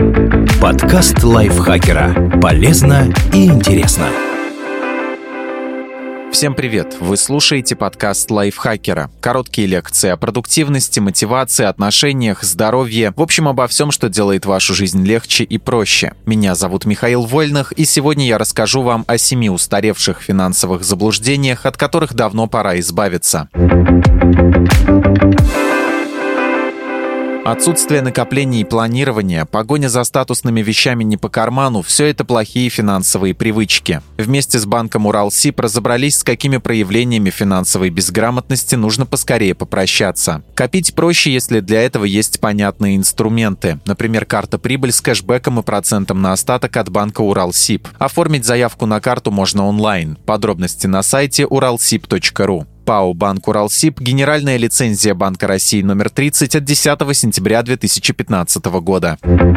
Подкаст лайфхакера. Полезно и интересно. Всем привет! Вы слушаете подкаст лайфхакера. Короткие лекции о продуктивности, мотивации, отношениях, здоровье. В общем, обо всем, что делает вашу жизнь легче и проще. Меня зовут Михаил Вольных, и сегодня я расскажу вам о 7 устаревших финансовых заблуждениях, от которых давно пора избавиться. Отсутствие накоплений и планирования, погоня за статусными вещами не по карману – все это плохие финансовые привычки. Вместе с банком Уралсиб разобрались, с какими проявлениями финансовой безграмотности нужно поскорее попрощаться. Копить проще, если для этого есть понятные инструменты. Например, карта «Прибыль» с кэшбэком и процентом на остаток от банка Уралсиб. Оформить заявку на карту можно онлайн. Подробности на сайте uralsib.ru. ПАО «Банк Уралсиб», генеральная лицензия Банка России номер 30 от 10 сентября 2015 года.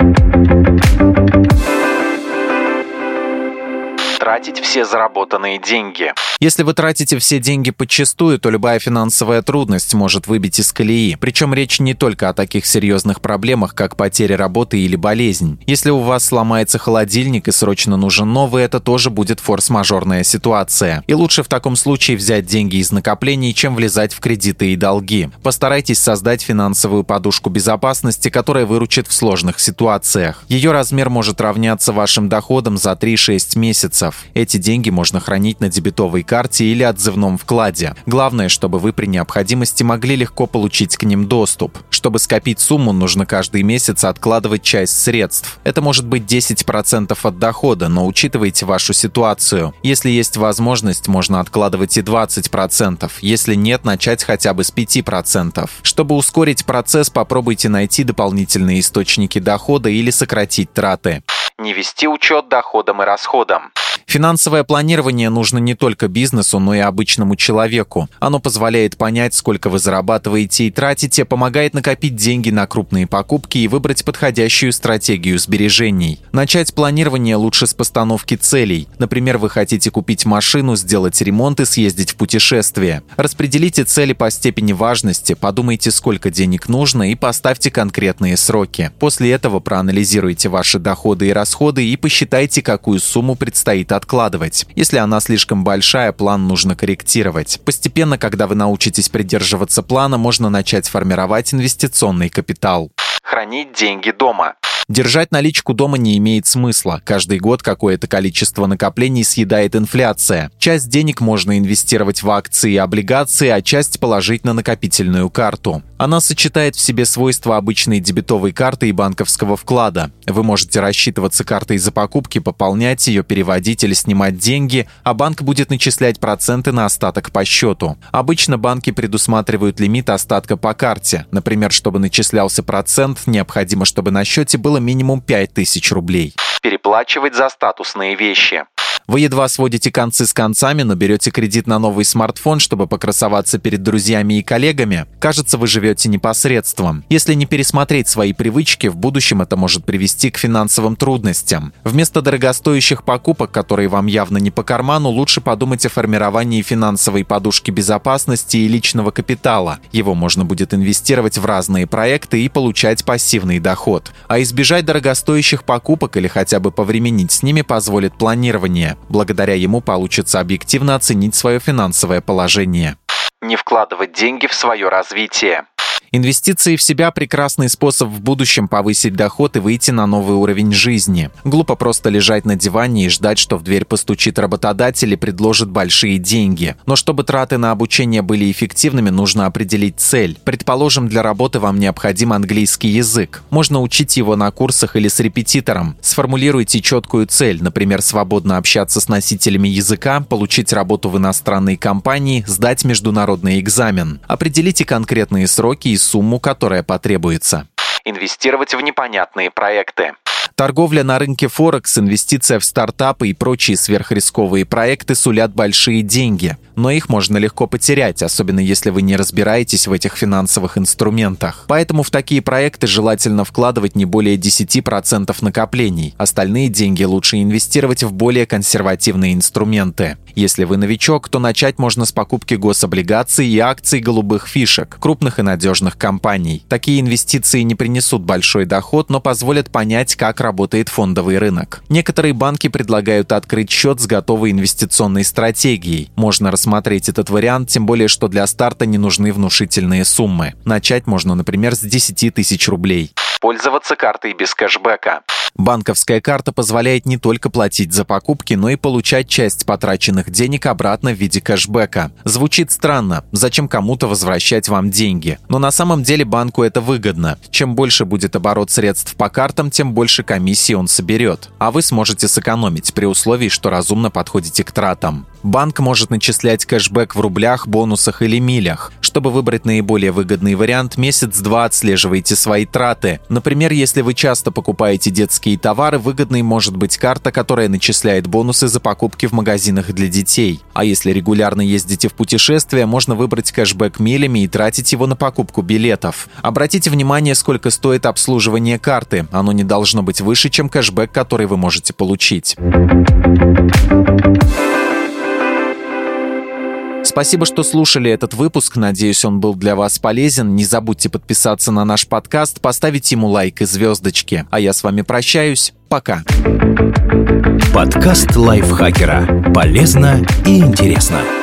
Тратить все заработанные деньги. Если вы тратите все деньги подчистую, то любая финансовая трудность может выбить из колеи. Причем речь не только о таких серьезных проблемах, как потеря работы или болезнь. Если у вас сломается холодильник и срочно нужен новый, это тоже будет форс-мажорная ситуация. И лучше в таком случае взять деньги из накоплений, чем влезать в кредиты и долги. Постарайтесь создать финансовую подушку безопасности, которая выручит в сложных ситуациях. Ее размер может равняться вашим доходам за 3-6 месяцев. Эти деньги можно хранить на дебетовой карте или отзывном вкладе. Главное, чтобы вы при необходимости могли легко получить к ним доступ. Чтобы скопить сумму, нужно каждый месяц откладывать часть средств. Это может быть 10% от дохода, но учитывайте вашу ситуацию. Если есть возможность, можно откладывать и 20%. Если нет, начать хотя бы с 5%. Чтобы ускорить процесс, попробуйте найти дополнительные источники дохода или сократить траты. Не вести учет доходам и расходам. Финансовое планирование нужно не только бизнесу, но и обычному человеку. Оно позволяет понять, сколько вы зарабатываете и тратите, помогает накопить деньги на крупные покупки и выбрать подходящую стратегию сбережений. Начать планирование лучше с постановки целей. Например, вы хотите купить машину, сделать ремонт и съездить в путешествие. Распределите цели по степени важности, подумайте, сколько денег нужно, и поставьте конкретные сроки. После этого проанализируйте ваши доходы и расходы и посчитайте, какую сумму предстоит откладывать. Если она слишком большая, план нужно корректировать. Постепенно, когда вы научитесь придерживаться плана, можно начать формировать инвестиционный капитал. Хранить деньги дома. Держать наличку дома не имеет смысла. Каждый год какое-то количество накоплений съедает инфляция. Часть денег можно инвестировать в акции и облигации, а часть положить на накопительную карту. Она сочетает в себе свойства обычной дебетовой карты и банковского вклада. Вы можете рассчитываться картой за покупки, пополнять ее, переводить или снимать деньги, а банк будет начислять проценты на остаток по счету. Обычно банки предусматривают лимит остатка по карте. Например, чтобы начислялся процент, необходимо, чтобы на счете было минимум 5000 рублей. Переплачивать за статусные вещи. Вы едва сводите концы с концами, но берете кредит на новый смартфон, чтобы покрасоваться перед друзьями и коллегами. Кажется, вы живете непосредством. Если не пересмотреть свои привычки, в будущем это может привести к финансовым трудностям. Вместо дорогостоящих покупок, которые вам явно не по карману, лучше подумать о формировании финансовой подушки безопасности и личного капитала. Его можно будет инвестировать в разные проекты и получать пассивный доход. А избежать дорогостоящих покупок или хотя бы повременить с ними позволит планирование. Благодаря ему получится объективно оценить свое финансовое положение. Не вкладывать деньги в свое развитие. Инвестиции в себя – прекрасный способ в будущем повысить доход и выйти на новый уровень жизни. Глупо просто лежать на диване и ждать, что в дверь постучит работодатель и предложит большие деньги. Но чтобы траты на обучение были эффективными, нужно определить цель. Предположим, для работы вам необходим английский язык. Можно учить его на курсах или с репетитором. Сформулируйте четкую цель, например, свободно общаться с носителями языка, получить работу в иностранной компании, сдать международный экзамен. Определите конкретные сроки и сумму, которая потребуется. Инвестировать в непонятные проекты. Торговля на рынке Форекс, инвестиция в стартапы и прочие сверхрисковые проекты сулят большие деньги. Но их можно легко потерять, особенно если вы не разбираетесь в этих финансовых инструментах. Поэтому в такие проекты желательно вкладывать не более 10% накоплений. Остальные деньги лучше инвестировать в более консервативные инструменты. Если вы новичок, то начать можно с покупки гособлигаций и акций голубых фишек, крупных и надежных компаний. Такие инвестиции не принесут большой доход, но позволят понять, как как работает фондовый рынок. Некоторые банки предлагают открыть счет с готовой инвестиционной стратегией. Можно рассмотреть этот вариант, тем более, что для старта не нужны внушительные суммы. Начать можно, например, с 10 тысяч рублей. Пользоваться картой без кэшбэка. Банковская карта позволяет не только платить за покупки, но и получать часть потраченных денег обратно в виде кэшбэка. Звучит странно, зачем кому-то возвращать вам деньги? Но на самом деле банку это выгодно. Чем больше будет оборот средств по картам, тем больше комиссии он соберет. А вы сможете сэкономить при условии, что разумно подходите к тратам. Банк может начислять кэшбэк в рублях, бонусах или милях. Чтобы выбрать наиболее выгодный вариант, месяц-два отслеживайте свои траты. Например, если вы часто покупаете детские товары, выгодной может быть карта, которая начисляет бонусы за покупки в магазинах для детей. А если регулярно ездите в путешествия, можно выбрать кэшбэк милями и тратить его на покупку билетов. Обратите внимание, сколько стоит обслуживание карты. Оно не должно быть выше, чем кэшбэк, который вы можете получить. Спасибо, что слушали этот выпуск. Надеюсь, он был для вас полезен. Не забудьте подписаться на наш подкаст, поставить ему лайк и звездочки. А я с вами прощаюсь. Пока. Подкаст лайфхакера. Полезно и интересно.